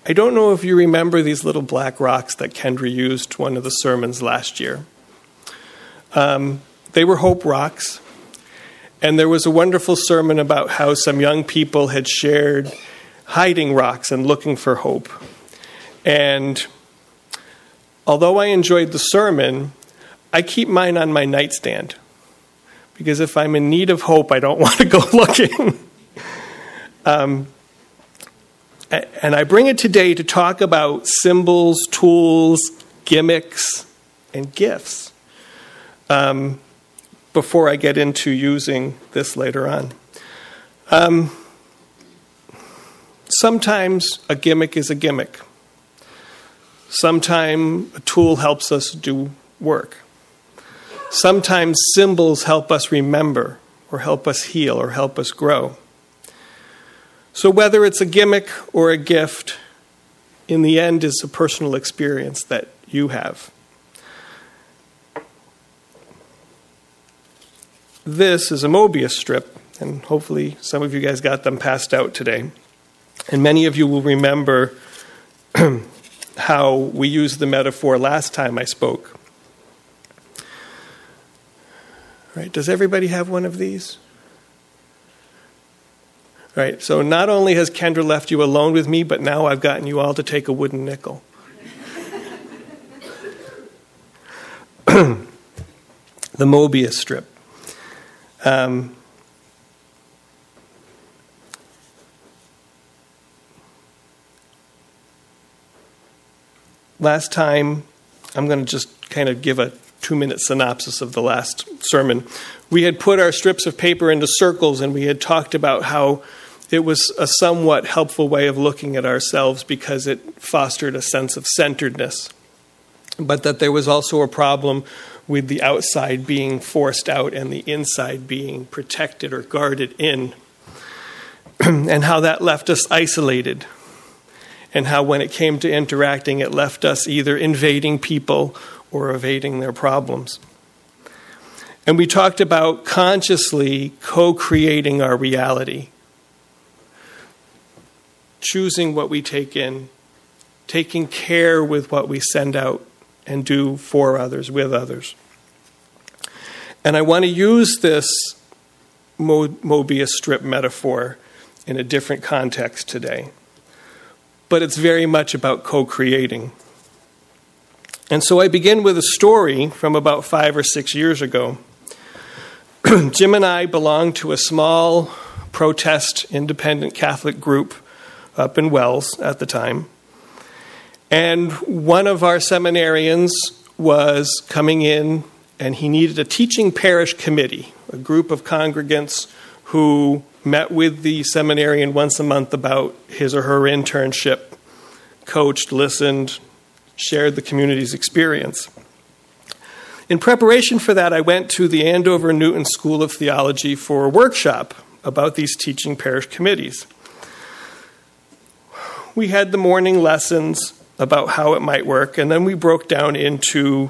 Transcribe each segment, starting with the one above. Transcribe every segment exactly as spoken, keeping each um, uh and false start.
I don't know if you remember these little black rocks that Kendra used one of the sermons last year. Um, they were hope rocks. And there was a wonderful sermon about how some young people had shared hiding rocks and looking for hope. And although I enjoyed the sermon, I keep mine on my nightstand. Because if I'm in need of hope, I don't want to go looking. um, and I bring it today to talk about symbols, tools, gimmicks, and gifts. Um, before I get into using this later on. Um, sometimes a gimmick is a gimmick. Sometimes a tool helps us do work. Sometimes symbols help us remember or help us heal or help us grow. So whether it's a gimmick or a gift, in the end is a personal experience that you have. This is a Mobius strip, and hopefully some of you guys got them passed out today. And many of you will remember how we used the metaphor last time I spoke. Right? Does everybody have one of these? Right, so not only has Kendra left you alone with me, but now I've gotten you all to take a wooden nickel. The Mobius strip. Um, last time, I'm going to just kind of give a two-minute synopsis of the last sermon. We had put our strips of paper into circles, and we had talked about how it was a somewhat helpful way of looking at ourselves because it fostered a sense of centeredness, but that there was also a problem with the outside being forced out and the inside being protected or guarded in, and how that left us isolated, and how when it came to interacting, it left us either invading people or evading their problems. And we talked about consciously co-creating our reality, choosing what we take in, taking care with what we send out and do for others, with others. And I want to use this Mo- Mobius strip metaphor in a different context today. But it's very much about co-creating. And so I begin with a story from about five or six years ago. Jim and I belonged to a small protest independent Catholic group up in Wells at the time. And one of our seminarians was coming in, and he needed a teaching parish committee, a group of congregants who met with the seminarian once a month about his or her internship, coached, listened, shared the community's experience. In preparation for that, I went to the Andover Newton School of Theology for a workshop about these teaching parish committees. We had the morning lessons about how it might work, and then we broke down into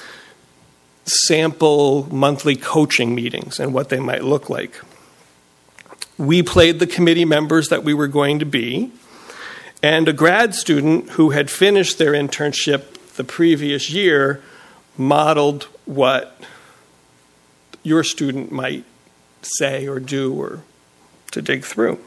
sample monthly coaching meetings and what they might look like. We played the committee members that we were going to be, and a grad student who had finished their internship the previous year modeled what your student might say or do or to dig through.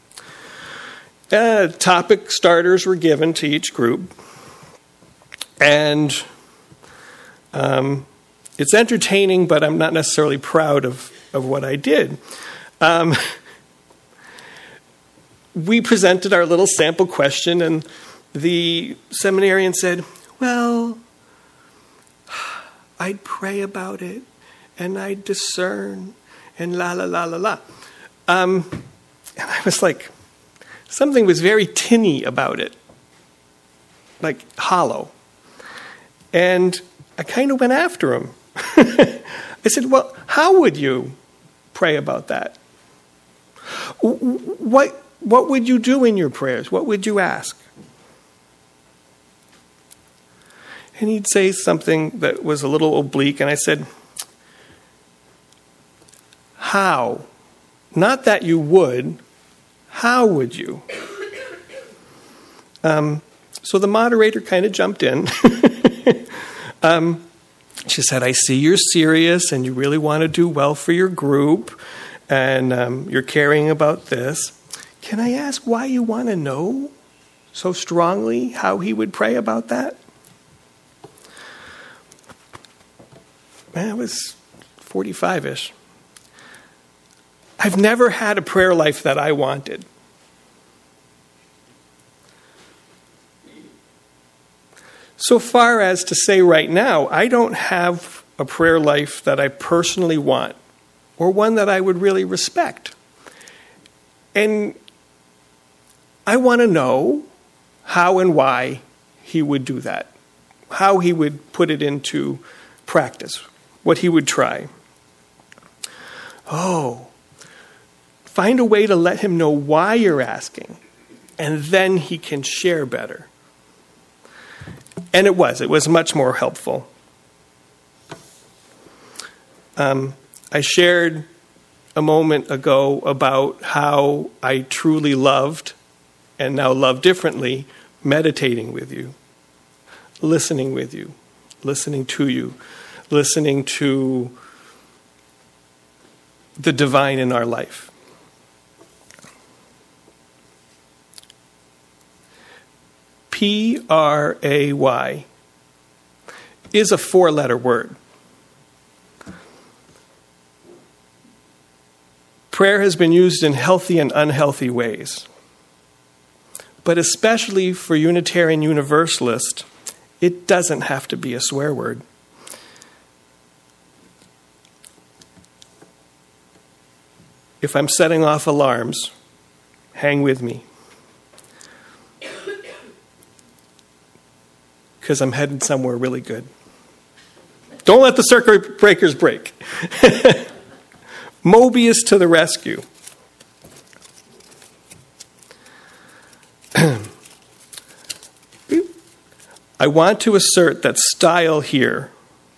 Uh, topic starters were given to each group, and um, it's entertaining, but I'm not necessarily proud of, of what I did. Um, we presented our little sample question, and the seminarian said, well, I'd pray about it, and I'd discern, and la, la, la, la, la. Um, and I was like, something was very tinny about it, like hollow. And I kind of went after him. I said, well, how would you pray about that? What, what would you do in your prayers? What would you ask? And he'd say something that was a little oblique, and I said, how? Not that you would. How would you? Um, so the moderator kind of jumped in. um, she said, I see you're serious and you really want to do well for your group and um, you're caring about this. Can I ask why you want to know so strongly how he would pray about that? Man, I was forty-five-ish. I've never had a prayer life that I wanted. So far as to say right now, I don't have a prayer life that I personally want or one that I would really respect. And I want to know how and why he would do that, how he would put it into practice, what he would try. Oh, find a way to let him know why you're asking, and then he can share better. And it was. It was much more helpful. Um, I shared a moment ago about how I truly loved, and now love differently, meditating with you, listening with you, listening to you, listening to the divine in our life. P R A Y is a four-letter word. Prayer has been used in healthy and unhealthy ways. But especially for Unitarian Universalists, it doesn't have to be a swear word. If I'm setting off alarms, hang with me. Because I'm headed somewhere really good. Don't let the circuit breakers break. Mobius to the rescue. I want to assert that style here,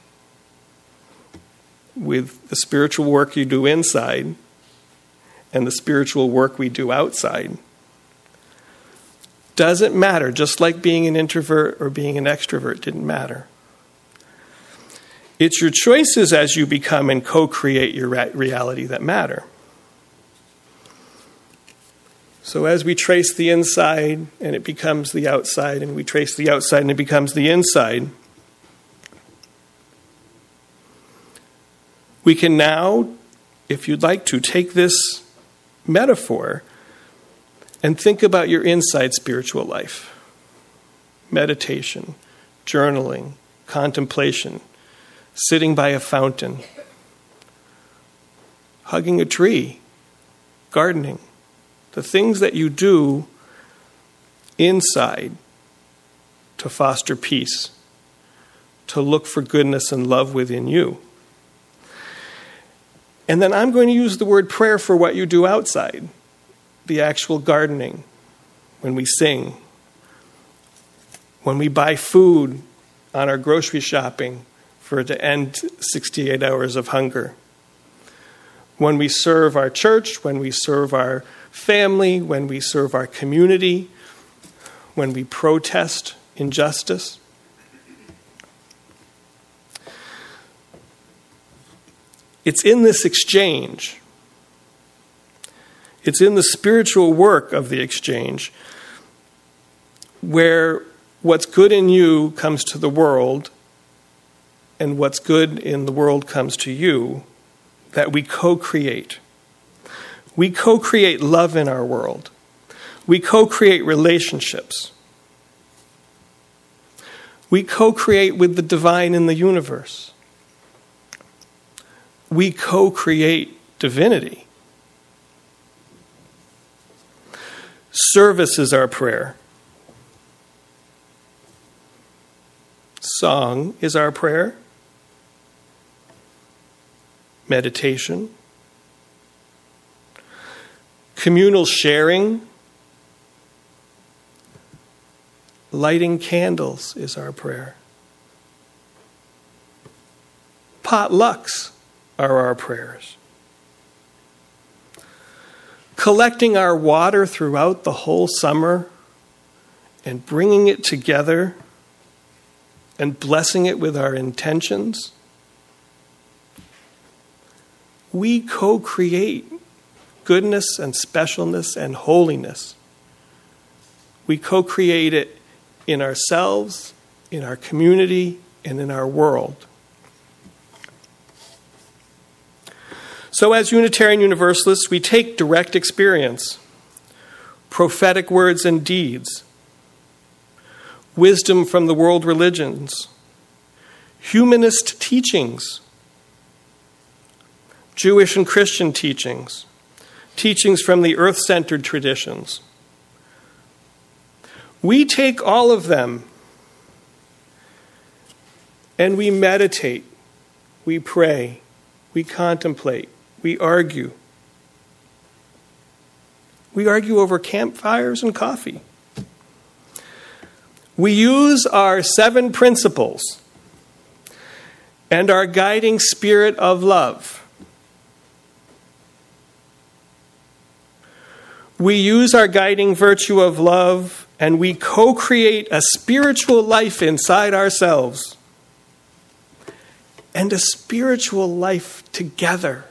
with the spiritual work you do inside and the spiritual work we do outside, doesn't matter, just like being an introvert or being an extrovert didn't matter. It's your choices as you become and co-create your reality that matter. So as we trace the inside and it becomes the outside, and we trace the outside and it becomes the inside, we can now, if you'd like to, take this metaphor and think about your inside spiritual life. Meditation, journaling, contemplation, sitting by a fountain, hugging a tree, gardening. The things that you do inside to foster peace, to look for goodness and love within you. And then I'm going to use the word prayer for what you do outside. The actual gardening, when we sing, when we buy food on our grocery shopping for it to end sixty-eight hours of hunger, when we serve our church, when we serve our family, when we serve our community, when we protest injustice. It's in this exchange, it's in the spiritual work of the exchange where what's good in you comes to the world and what's good in the world comes to you, that we co-create. We co-create love in our world. We co-create relationships. We co-create with the divine in the universe. We co-create divinity. Service is our prayer. Song is our prayer. Meditation. Communal sharing. Lighting candles is our prayer. Potlucks are our prayers. Collecting our water throughout the whole summer and bringing it together and blessing it with our intentions, we co-create goodness and specialness and holiness. We co-create it in ourselves, in our community, and in our world. So as Unitarian Universalists, we take direct experience, prophetic words and deeds, wisdom from the world religions, humanist teachings, Jewish and Christian teachings, teachings from the earth-centered traditions. We take all of them and we meditate, we pray, we contemplate, we argue. We argue over campfires and coffee. We use our seven principles and our guiding spirit of love. We use our guiding virtue of love and we co-create a spiritual life inside ourselves and a spiritual life together.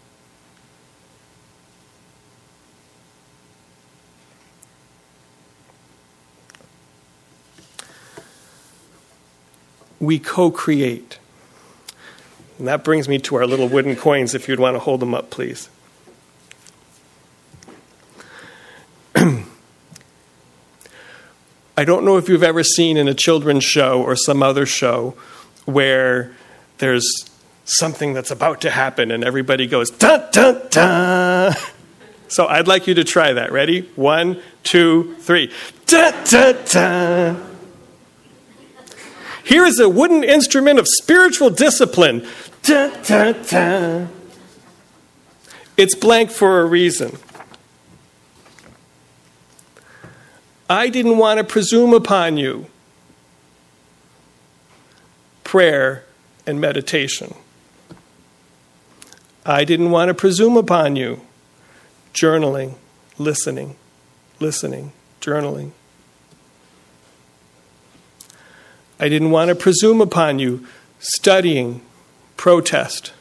We co-create. And that brings me to our little wooden coins, if you'd want to hold them up, please. I don't know if you've ever seen in a children's show or some other show where there's something that's about to happen and everybody goes, dun, dun, dun. So I'd like you to try that. Ready? One, two, three. Dun, dun, dun. Here is a wooden instrument of spiritual discipline. Dun, dun, dun. It's blank for a reason. I didn't want to presume upon you prayer and meditation. I didn't want to presume upon you journaling, listening, listening, journaling. I didn't want to presume upon you studying, protest,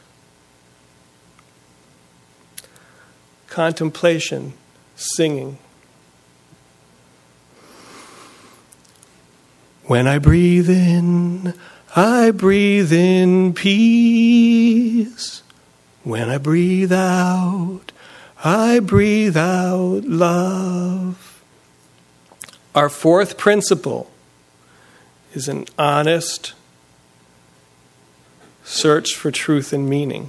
contemplation, singing. When I breathe in, I breathe in peace. When I breathe out, I breathe out love. Our fourth principle is an honest search for truth and meaning.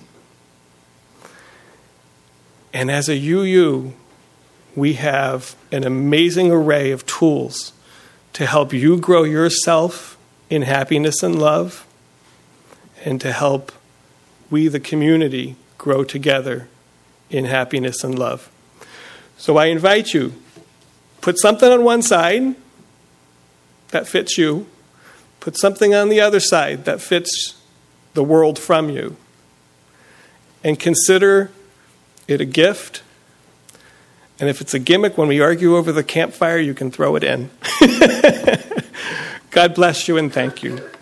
And as a U U, we have an amazing array of tools to help you grow yourself in happiness and love, and to help we, the community, grow together in happiness and love. So I invite you, put something on one side that fits you, put something on the other side that fits the world from you, and consider it a gift. And if it's a gimmick, when we argue over the campfire, you can throw it in. God bless you and thank you.